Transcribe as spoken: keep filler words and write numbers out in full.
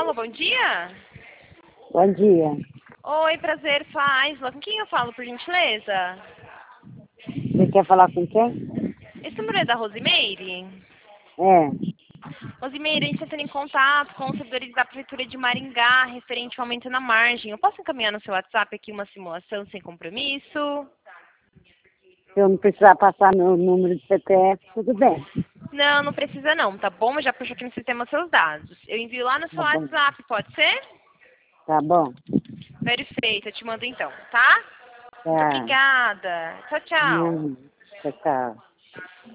Alô, bom dia. Bom dia. Oi, prazer, faz. Com quem eu falo, por gentileza? Você quer falar com quem? Esse número é da Rosimeire? É. Rosimeire, a gente está entrando em contato com os servidores da Prefeitura de Maringá, referente ao aumento na margem. Eu posso encaminhar no seu WhatsApp aqui uma simulação sem compromisso? Se eu não precisar passar meu número de C P F, tudo bem. Não, não precisa não, tá bom? Eu já puxo aqui no sistema os seus dados. Eu envio lá no seu Tá bom. WhatsApp, pode ser? Tá bom. Perfeito, eu te mando então, tá? Muito Tá. obrigada. Tchau, tchau. Hum, tchau, tchau.